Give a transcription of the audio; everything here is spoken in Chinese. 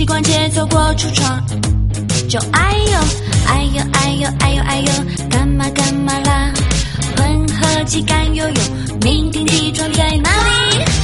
习惯节奏过橱窗，就哎呦哎呦哎呦哎呦哎呦，干嘛干嘛啦？混合气干悠悠，鸣笛地桩在哪里？